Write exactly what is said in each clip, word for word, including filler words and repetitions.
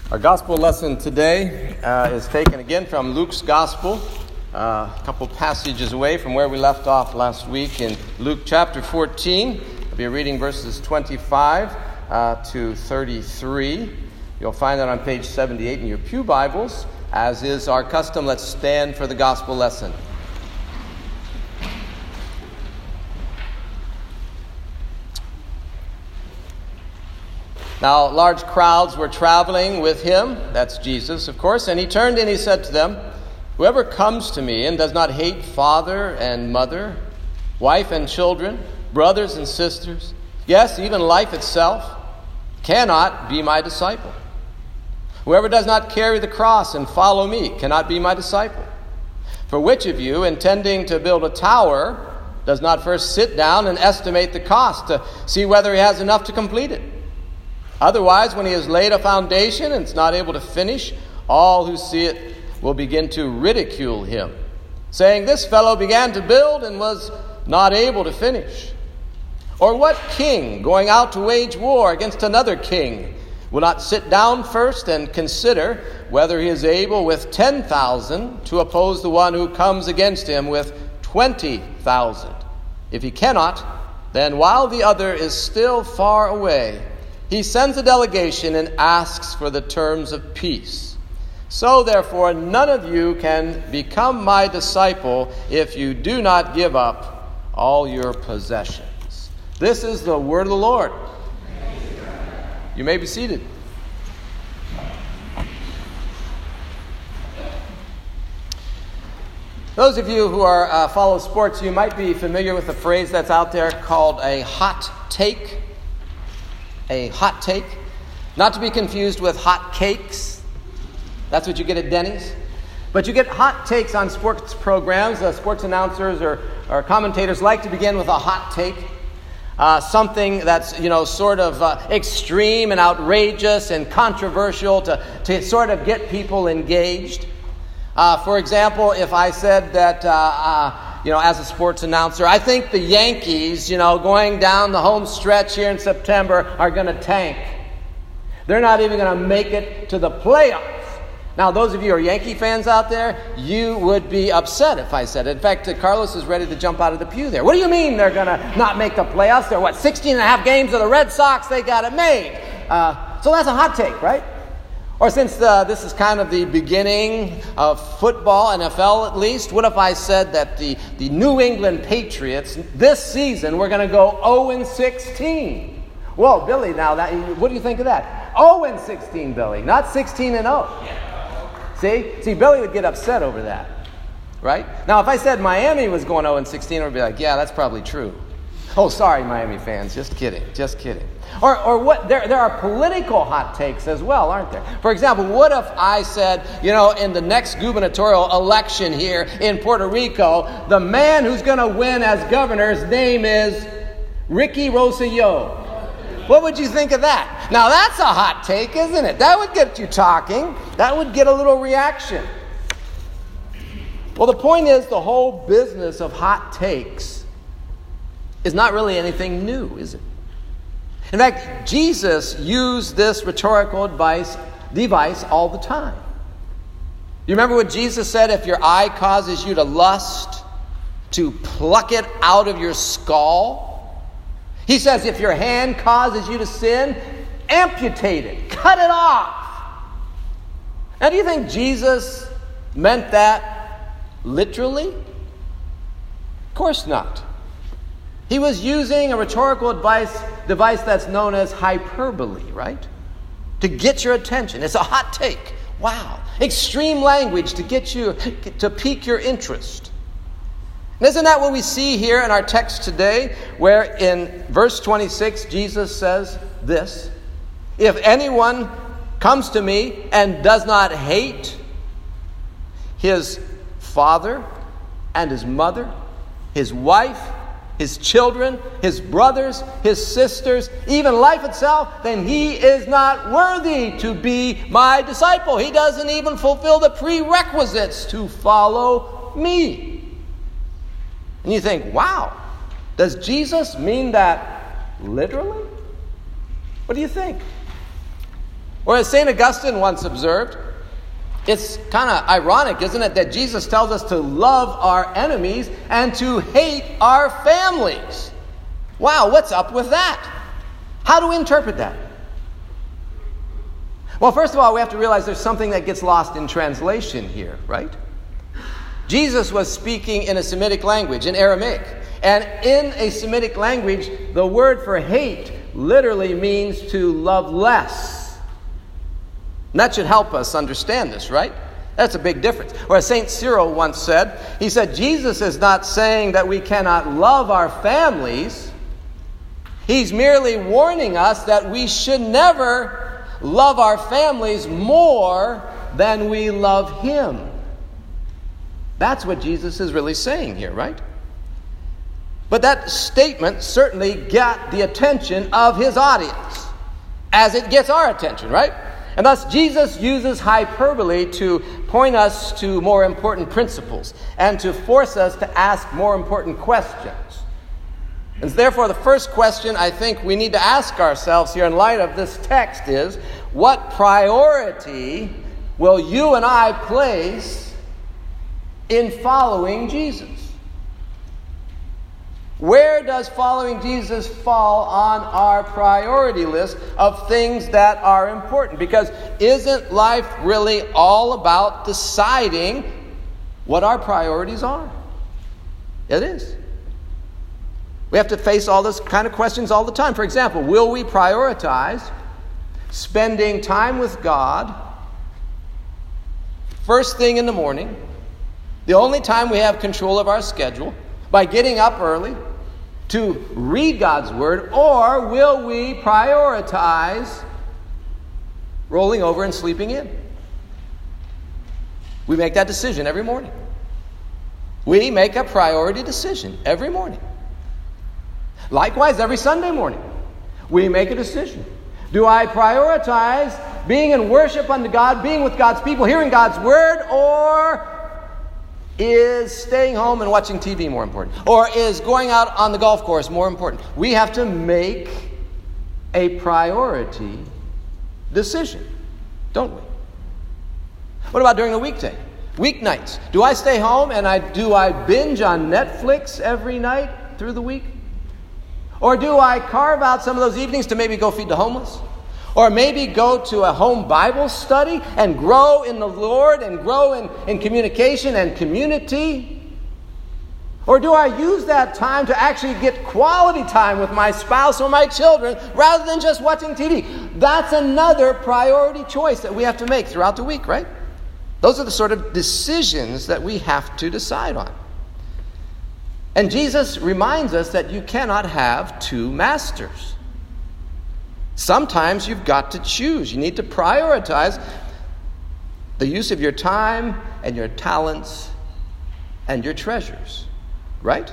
Our gospel lesson today uh, is taken again from Luke's gospel, uh, a couple passages away from where we left off last week in Luke chapter fourteen. I'll be reading verses twenty-five uh, to thirty-three. You'll find that on page seventy-eight in your pew Bibles. As is our custom, let's stand for the gospel lesson. Now, large crowds were traveling with him, that's Jesus, of course, and he turned and he said to them, "Whoever comes to me and does not hate father and mother, wife and children, brothers and sisters, yes, even life itself, cannot be my disciple. Whoever does not carry the cross and follow me cannot be my disciple. For which of you, intending to build a tower, does not first sit down and estimate the cost to see whether he has enough to complete it? Otherwise, when he has laid a foundation and is not able to finish, all who see it will begin to ridicule him, saying, 'This fellow began to build and was not able to finish.' Or what king, going out to wage war against another king, will not sit down first and consider whether he is able with ten thousand to oppose the one who comes against him with twenty thousand? If he cannot, then while the other is still far away, he sends a delegation and asks for the terms of peace. So therefore, none of you can become my disciple if you do not give up all your possessions." This is the word of the Lord. You may be seated. Those of you who are uh, follow sports, you might be familiar with a phrase that's out there called a hot take. A hot take, not to be confused with hot cakes. That's what you get at Denny's. But you get hot takes on sports programs. Uh, sports announcers or, or commentators like to begin with a hot take. Uh, something that's, you know, sort of uh, extreme and outrageous and controversial to, to sort of get people engaged. Uh, for example, if I said that, uh, uh, you know, as a sports announcer, I think the Yankees, you know, going down the home stretch here in September are going to tank. They're not even going to make it to the playoffs. Now, those of you who are Yankee fans out there, you would be upset if I said it. In fact, uh, Carlos is ready to jump out of the pew there. What do you mean they're going to not make the playoffs? They're, what, sixteen and a half games of the Red Sox? They got it made. Uh, so that's a hot take, right? Or since uh, this is kind of the beginning of football, N F L at least, what if I said that the, the New England Patriots this season were going to go oh and sixteen? Whoa, Billy, now that what do you think of that? oh and sixteen, Billy, not sixteen and oh. See? See, Billy would get upset over that, right? Now, if I said Miami was going oh and sixteen, I would be like, yeah, that's probably true. Oh, sorry, Miami fans, just kidding, just kidding. Or, or what? There, there are political hot takes as well, aren't there? For example, what if I said, you know, in the next gubernatorial election here in Puerto Rico, the man who's going to win as governor's name is Ricky Rosselló? What would you think of that? Now, that's a hot take, isn't it? That would get you talking. That would get a little reaction. Well, the point is, the whole business of hot takes is not really anything new, is it? In fact, Jesus used this rhetorical advice, device all the time. You remember what Jesus said? If your eye causes you to lust, to pluck it out of your skull. He says if your hand causes you to sin, amputate it, cut it off. Now, do you think Jesus meant that literally? Of course not. He was using a rhetorical advice, device that's known as hyperbole, right? To get your attention. It's a hot take. Wow. Extreme language to get you, to pique your interest. And isn't that what we see here in our text today, where in verse twenty-six, Jesus says this: "If anyone comes to me and does not hate his father and his mother, his wife, his children, his brothers, his sisters, even life itself, then he is not worthy to be my disciple." He doesn't even fulfill the prerequisites to follow me. And you think, wow, does Jesus mean that literally? What do you think? Or as Saint Augustine once observed, it's kind of ironic, isn't it, that Jesus tells us to love our enemies and to hate our families. Wow, what's up with that? How do we interpret that? Well, first of all, we have to realize there's something that gets lost in translation here, right? Jesus was speaking in a Semitic language, in Aramaic. And in a Semitic language, the word for hate literally means to love less. And that should help us understand this, right? That's a big difference. Or as Saint Cyril once said, he said, Jesus is not saying that we cannot love our families. He's merely warning us that we should never love our families more than we love Him. That's what Jesus is really saying here, right? But that statement certainly got the attention of His audience, as it gets our attention, right? And thus Jesus uses hyperbole to point us to more important principles and to force us to ask more important questions. And therefore, the first question I think we need to ask ourselves here in light of this text is, what priority will you and I place in following Jesus? Where does following Jesus fall on our priority list of things that are important? Because isn't life really all about deciding what our priorities are? It is. We have to face all those kind of questions all the time. For example, will we prioritize spending time with God first thing in the morning, the only time we have control of our schedule, by getting up early to read God's Word, or will we prioritize rolling over and sleeping in? We make that decision every morning. We make a priority decision every morning. Likewise, every Sunday morning, we make a decision. Do I prioritize being in worship unto God, being with God's people, hearing God's Word, or is staying home and watching T V more important? Or is going out on the golf course more important? We have to make a priority decision, don't we? What about during the weekday? Weeknights. Do I stay home and I do I binge on Netflix every night through the week? Or do I carve out some of those evenings to maybe go feed the homeless? Or maybe go to a home Bible study and grow in the Lord and grow in, in communication and community? Or do I use that time to actually get quality time with my spouse or my children rather than just watching T V? That's another priority choice that we have to make throughout the week, right? Those are the sort of decisions that we have to decide on. And Jesus reminds us that you cannot have two masters. Sometimes you've got to choose. You need to prioritize the use of your time and your talents and your treasures, right?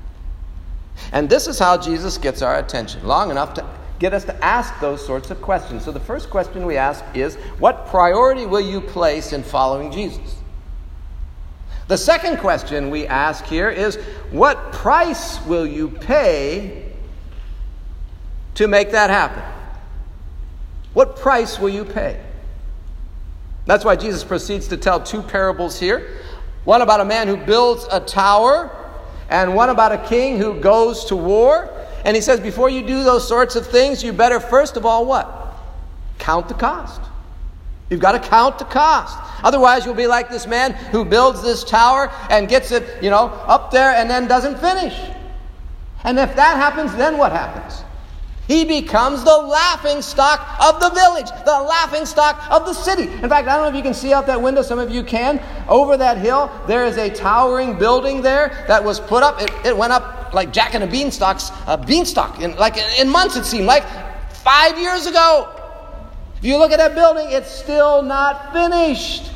And this is how Jesus gets our attention, long enough to get us to ask those sorts of questions. So the first question we ask is, what priority will you place in following Jesus? The second question we ask here is, what price will you pay to make that happen? What price will you pay? That's why Jesus proceeds to tell two parables here. One about a man who builds a tower, and one about a king who goes to war. And he says, before you do those sorts of things, you better first of all what? Count the cost. You've got to count the cost. Otherwise, you'll be like this man who builds this tower and gets it, you know, up there and then doesn't finish. And if that happens, then what happens? He becomes the laughing stock of the village, the laughing stock of the city. In fact, I don't know if you can see out that window. Some of you can. Over that hill, there is a towering building there that was put up. It, it went up like Jack and the Beanstalk's uh, beanstalk, in, like in months it seemed like, five years ago. If you look at that building, it's still not finished.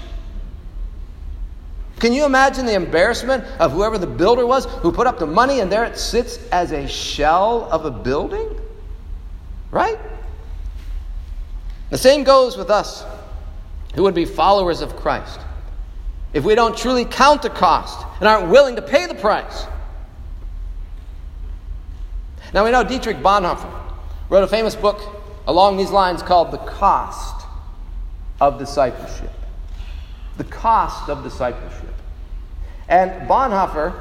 Can you imagine the embarrassment of whoever the builder was who put up the money and there it sits as a shell of a building? Right? The same goes with us who would be followers of Christ. If we don't truly count the cost and aren't willing to pay the price. Now we know Dietrich Bonhoeffer wrote a famous book along these lines called The Cost. of discipleship. The cost of discipleship. And Bonhoeffer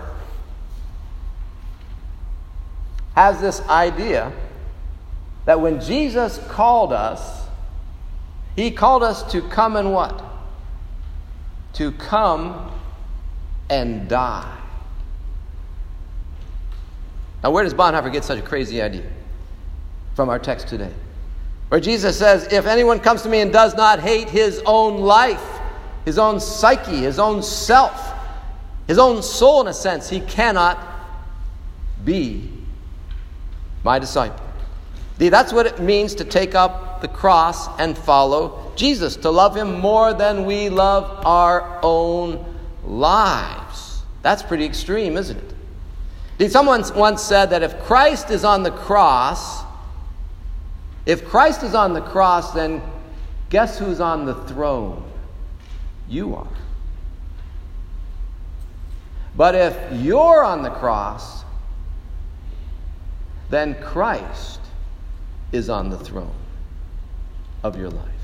has this idea that when Jesus called us, he called us to come and what? To come and die. Now, where does Bonhoeffer get such a crazy idea? From our text today, where Jesus says, if anyone comes to me and does not hate his own life, his own psyche, his own self, his own soul in a sense, he cannot be my disciple. See, that's what it means to take up the cross and follow Jesus, to love him more than we love our own lives. That's pretty extreme, isn't it? See, someone once said that if Christ is on the cross, if Christ is on the cross, then guess who's on the throne? You are. But if you're on the cross, then Christ is on the throne of your life.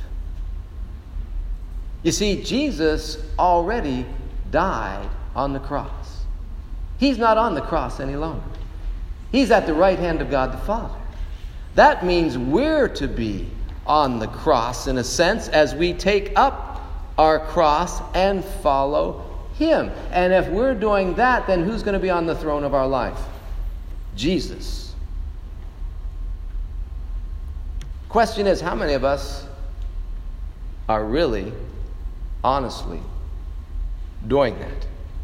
You see, Jesus already died on the cross. He's not on the cross any longer. He's at the right hand of God the Father. That means we're to be on the cross in a sense as we take up our cross and follow him. And if we're doing that, then who's going to be on the throne of our life? Jesus. Question is, how many of us are really, honestly, doing that?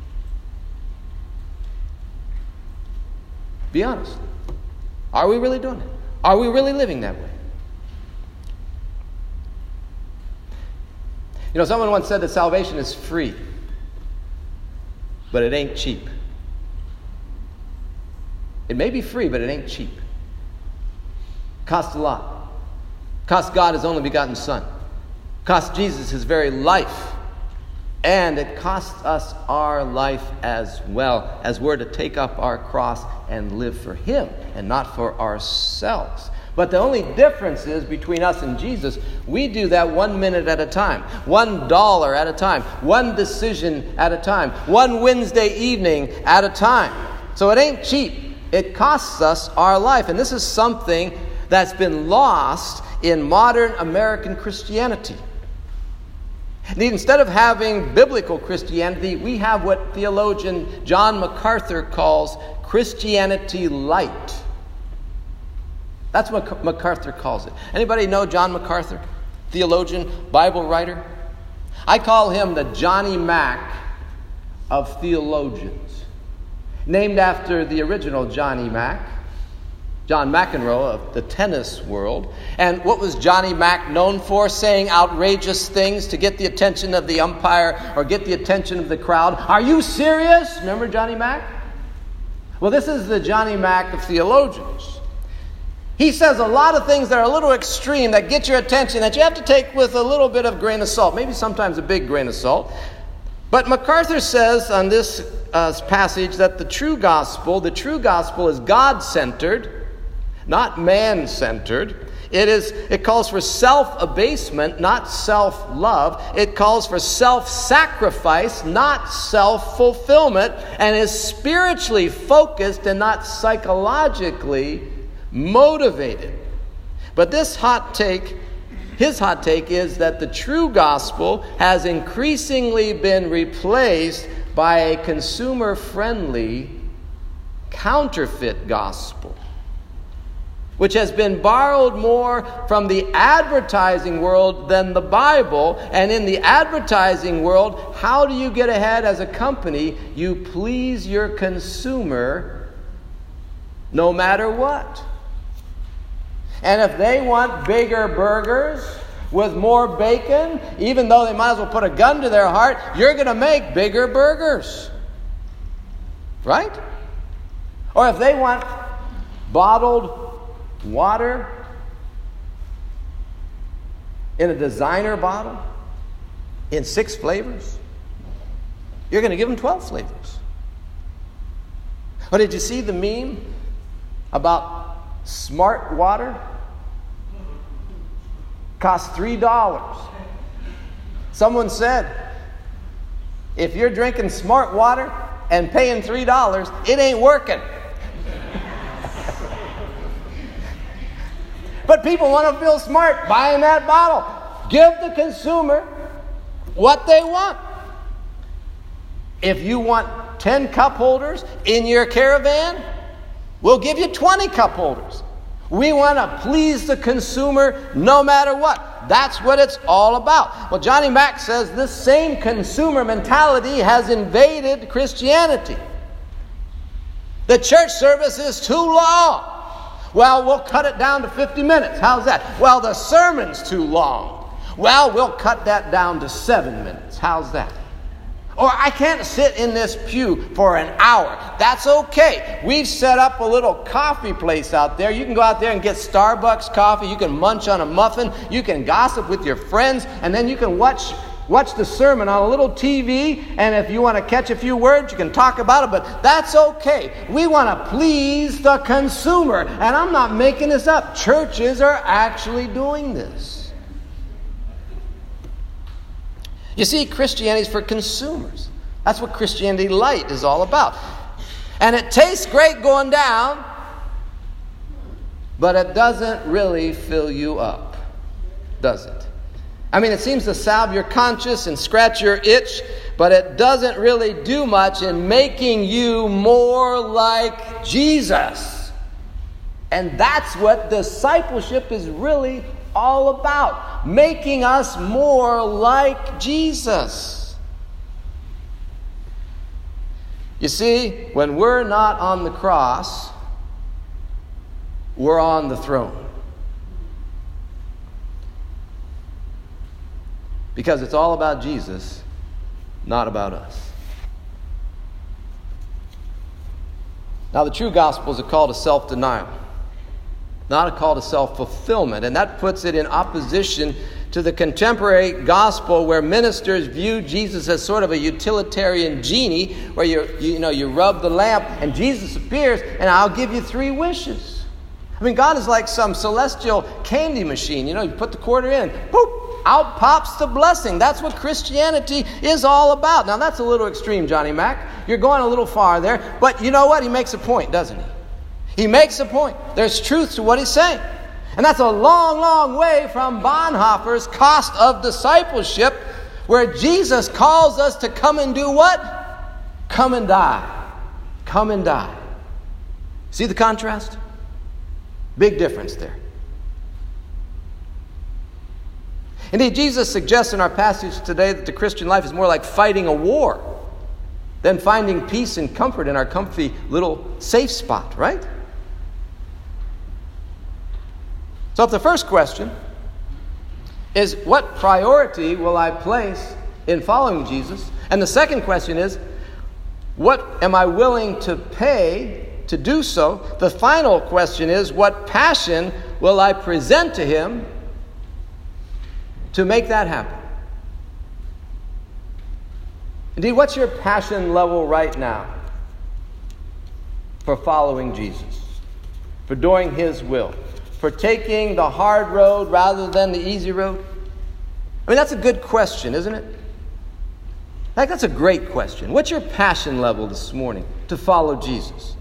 Be honest. Are we really doing it? Are we really living that way? You know, someone once said that salvation is free, but it ain't cheap. It may be free, but it ain't cheap. Costs a lot. Cost God his only begotten Son. Cost Jesus his very life. And it costs us our life as well, as we're to take up our cross and live for him and not for ourselves. But the only difference is between us and Jesus, we do that one minute at a time, one dollar at a time, one decision at a time, one Wednesday evening at a time. So it ain't cheap. It costs us our life. And this is something that's been lost in modern American Christianity. Instead of having biblical Christianity, we have what theologian John MacArthur calls Christianity light. That's what MacArthur calls it. Anybody know John MacArthur? Theologian, Bible writer? I call him the Johnny Mac of theologians. Named after the original Johnny Mac, John McEnroe of the tennis world. And what was Johnny Mac known for? Saying outrageous things to get the attention of the umpire or get the attention of the crowd. Are you serious? Remember Johnny Mac? Well, this is the Johnny Mac of theologians. He says a lot of things that are a little extreme that get your attention that you have to take with a little bit of grain of salt. Maybe sometimes a big grain of salt. But MacArthur says on this uh, passage that the true gospel, the true gospel is God-centered, not man-centered. It is. It calls for self-abasement, not self-love. It calls for self-sacrifice, not self-fulfillment, and is spiritually focused and not psychologically motivated. But this hot take, his hot take is that the true gospel has increasingly been replaced by a consumer-friendly counterfeit gospel, which has been borrowed more from the advertising world than the Bible. And in the advertising world, how do you get ahead as a company? You please your consumer no matter what. And if they want bigger burgers with more bacon, even though they might as well put a gun to their heart, you're going to make bigger burgers. Right? Or if they want bottled water in a designer bottle in six flavors, you're going to give them twelve flavors. Or did you see the meme about smart water? Costs three dollars. Someone said, if you're drinking smart water and paying three dollars, it ain't working. But people want to feel smart buying that bottle. Give the consumer what they want. If you want ten cup holders in your caravan, we'll give you twenty cup holders. We want to please the consumer no matter what. That's what it's all about. Well, Johnny Mack says this same consumer mentality has invaded Christianity. The church service is too long. Well, we'll cut it down to fifty minutes. How's that? Well, the sermon's too long. Well, we'll cut that down to seven minutes. How's that? Or I can't sit in this pew for an hour. That's okay. We've set up a little coffee place out there. You can go out there and get Starbucks coffee. You can munch on a muffin. You can gossip with your friends. And then you can watch watch the sermon on a little T V. And if you want to catch a few words, you can talk about it. But that's okay. We want to please the consumer. And I'm not making this up. Churches are actually doing this. You see, Christianity is for consumers. That's what Christianity Light is all about. And it tastes great going down, but it doesn't really fill you up, does it? I mean, it seems to salve your conscience and scratch your itch, but it doesn't really do much in making you more like Jesus. And that's what discipleship is really all about, making us more like Jesus. You see, when we're not on the cross, we're on the throne. Because it's all about Jesus, not about us. Now, the true gospel is a call to self-denial, not a call to self-fulfillment. And that puts it in opposition to the contemporary gospel where ministers view Jesus as sort of a utilitarian genie where you you know you rub the lamp and Jesus appears and I'll give you three wishes. I mean, God is like some celestial candy machine. You know, you put the quarter in, boop, out pops the blessing. That's what Christianity is all about. Now, that's a little extreme, Johnny Mack. You're going a little far there. But you know what? He makes a point, doesn't he? He makes a point. There's truth to what he's saying. And that's a long, long way from Bonhoeffer's Cost of Discipleship, where Jesus calls us to come and do what? Come and die. Come and die. See the contrast? Big difference there. Indeed, Jesus suggests in our passage today that the Christian life is more like fighting a war than finding peace and comfort in our comfy little safe spot, right? So if the first question is, what priority will I place in following Jesus? And the second question is, what am I willing to pay to do so? The final question is, what passion will I present to him to make that happen? Indeed, what's your passion level right now for following Jesus, for doing his will, for taking the hard road rather than the easy road? I mean, that's a good question, isn't it? In fact, that's a great question. What's your passion level this morning to follow Jesus?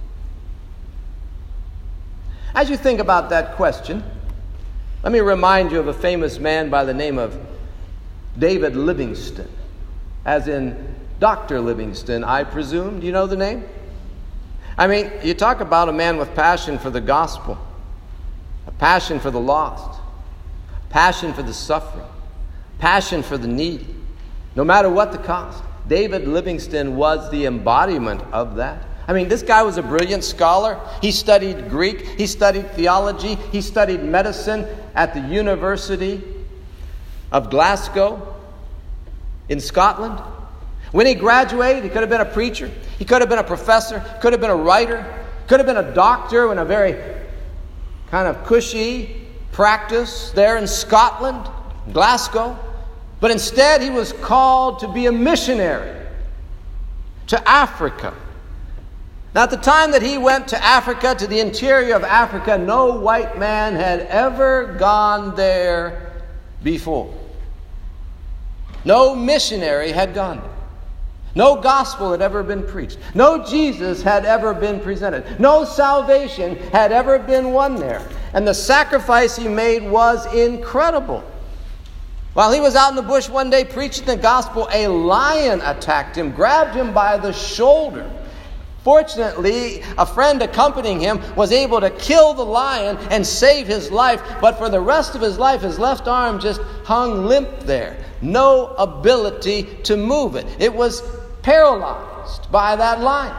As you think about that question, let me remind you of a famous man by the name of David Livingstone, as in Doctor Livingstone, I presume. Do you know the name? I mean, you talk about a man with passion for the gospel, a passion for the lost, passion for the suffering, passion for the needy, no matter what the cost. David Livingstone was the embodiment of that. I mean, this guy was a brilliant scholar. He studied Greek. He studied theology. He studied medicine at the University of Glasgow in Scotland. When he graduated, he could have been a preacher. He could have been a professor. Could have been a writer. Could have been a doctor in a very kind of cushy practice there in Scotland, Glasgow. But instead, he was called to be a missionary to Africa. Now, at the time that he went to Africa, to the interior of Africa, no white man had ever gone there before. No missionary had gone there. No gospel had ever been preached. No Jesus had ever been presented. No salvation had ever been won there. And the sacrifice he made was incredible. While he was out in the bush one day preaching the gospel, a lion attacked him, grabbed him by the shoulder. Fortunately, a friend accompanying him was able to kill the lion and save his life, but for the rest of his life, his left arm just hung limp there. No ability to move it. It was paralyzed by that lion.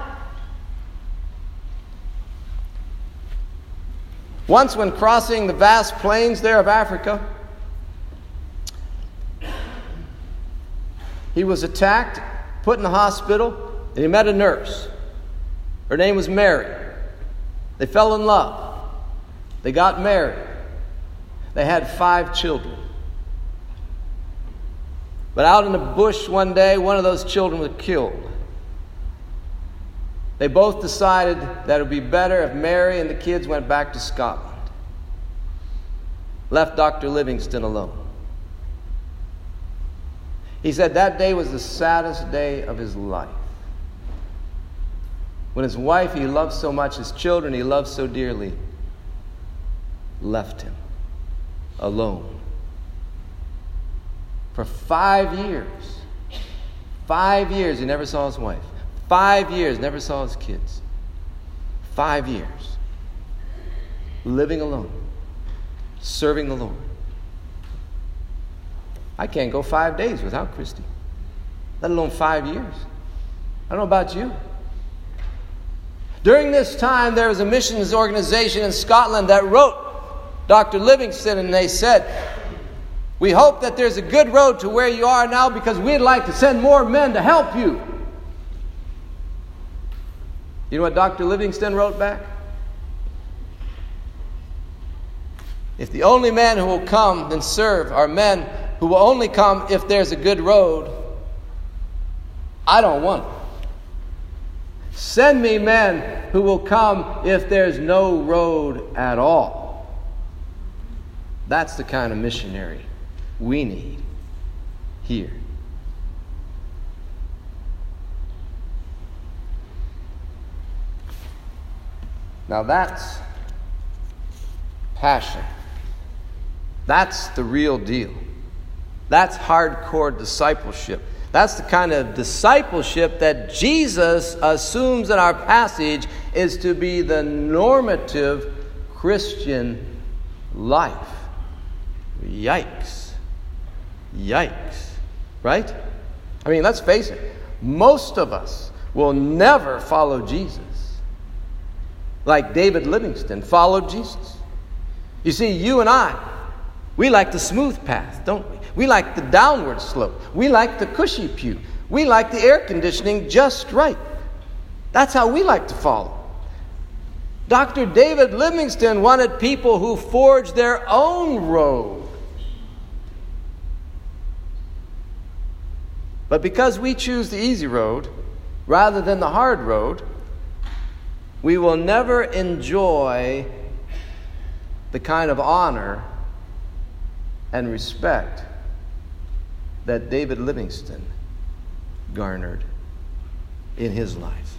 Once, when crossing the vast plains there of Africa, he was attacked, put in the hospital, and he met a nurse. Her name was Mary. They fell in love. They got married. They had five children. But out in the bush one day, one of those children was killed. They both decided that it would be better if Mary and the kids went back to Scotland. Left Doctor Livingstone alone. He said that day was the saddest day of his life. When his wife he loved so much, his children he loved so dearly, left him alone. For five years, five years he never saw his wife. Five years never saw his kids. Five years living alone, serving the Lord. I can't go five days without Christy, let alone five years. I don't know about you. During this time, there was a missions organization in Scotland that wrote Doctor Livingstone, and they said, "We hope that there's a good road to where you are now because we'd like to send more men to help you." You know what Doctor Livingstone wrote back? "If the only men who will come and serve are men who will only come if there's a good road, I don't want it. Send me men who will come if there's no road at all." That's the kind of missionary we need here. Now that's passion. That's the real deal. That's hardcore discipleship. That's the kind of discipleship that Jesus assumes in our passage is to be the normative Christian life. Yikes. Yikes. Right? I mean, let's face it. Most of us will never follow Jesus like David Livingstone followed Jesus. You see, you and I, we like the smooth path, don't we? We like the downward slope. We like the cushy pew. We like the air conditioning just right. That's how we like to follow. Doctor David Livingstone wanted people who forged their own road. But because we choose the easy road rather than the hard road, we will never enjoy the kind of honor and respect that David Livingstone garnered in his life.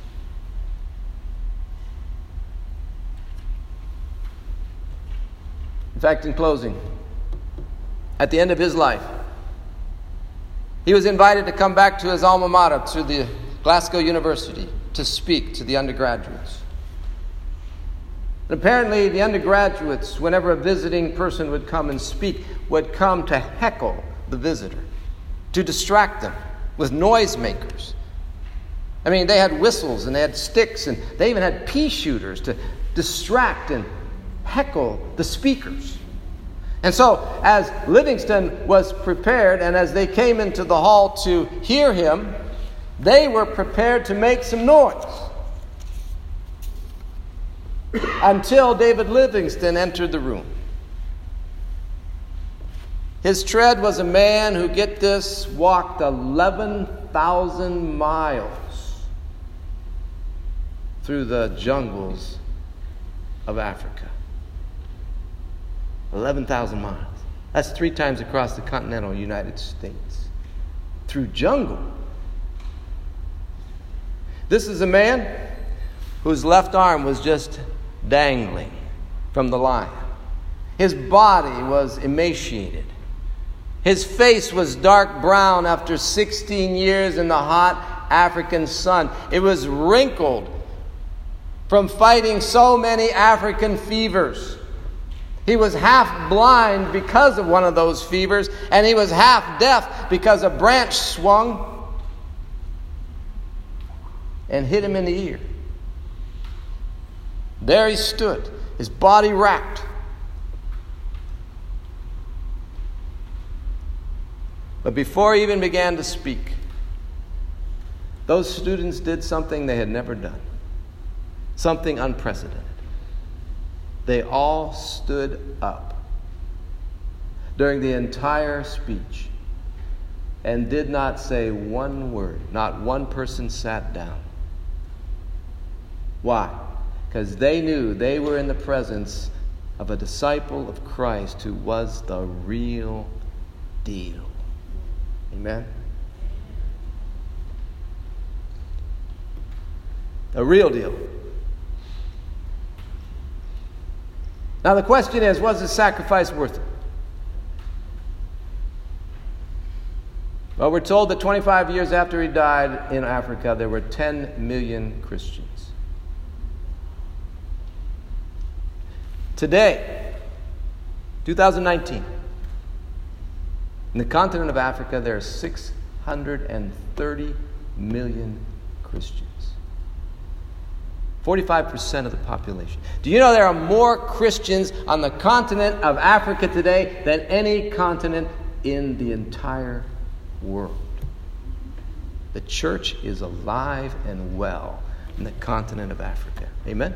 In fact, in closing, at the end of his life, he was invited to come back to his alma mater, to the Glasgow University, to speak to the undergraduates. And apparently, the undergraduates, whenever a visiting person would come and speak, would come to heckle the visitor, to distract them with noisemakers. I mean, they had whistles and they had sticks and they even had pea shooters to distract and heckle the speakers. And so, as Livingstone was prepared and as they came into the hall to hear him, they were prepared to make some noise. Until David Livingstone entered the room. His tread was a man who, get this, walked eleven thousand miles through the jungles of Africa. eleven thousand miles. That's three times across the continental United States. through jungle. This is a man whose left arm was just dangling from the lion. His body was emaciated. His face was dark brown after sixteen years in the hot African sun. It was wrinkled from fighting so many African fevers. He was half blind because of one of those fevers, and he was half deaf because a branch swung and hit him in the ear. There he stood, his body racked. But before he even began to speak, those students did something they had never done, something unprecedented. They all stood up during the entire speech and did not say one word. Not one person sat down. Why? Because they knew they were in the presence of a disciple of Christ who was the real deal. Amen? The real deal. Now the question is, was the sacrifice worth it? Well, we're told that twenty-five years after he died in Africa, there were ten million Christians. Today, two thousand nineteen, in the continent of Africa, there are six hundred thirty million Christians. forty-five percent of the population. Do you know there are more Christians on the continent of Africa today than any continent in the entire world? The church is alive and well in the continent of Africa. Amen?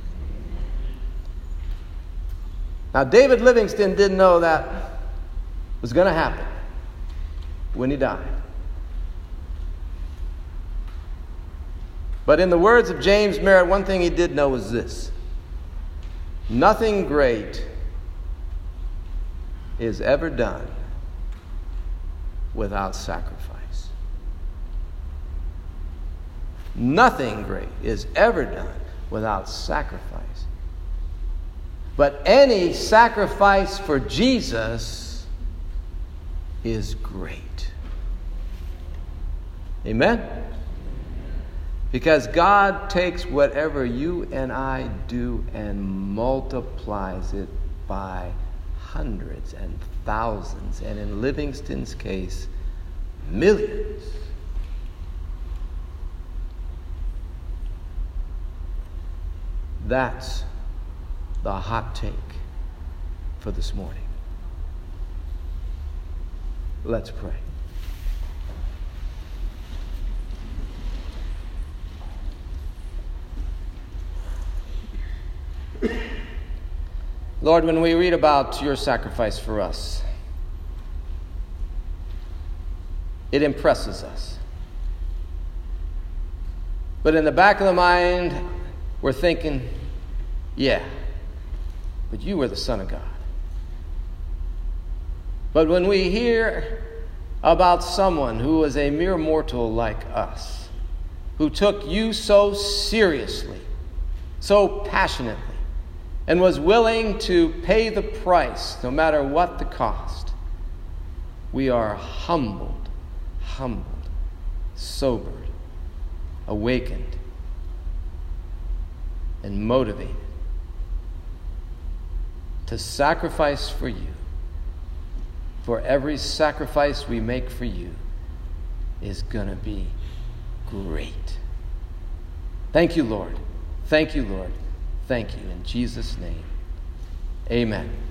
Now, David Livingstone didn't know that was going to happen when he died. But in the words of James Merritt, one thing he did know was this: nothing great is ever done without sacrifice. Nothing great is ever done without sacrifice. But any sacrifice for Jesus is great. Amen? Because God takes whatever you and I do and multiplies it by hundreds and thousands, and in Livingstone's case, millions. That's the hot take for this morning. Let's pray. Lord, when we read about your sacrifice for us, it impresses us. But in the back of the mind, we're thinking, yeah, but you were the Son of God. But when we hear about someone who was a mere mortal like us, who took you so seriously, so passionately, and was willing to pay the price no matter what the cost, we are humbled, humbled, sobered, awakened, and motivated to sacrifice for you. For every sacrifice we make for you is going to be great. Thank you, Lord. Thank you, Lord. Thank you. In Jesus' name, amen.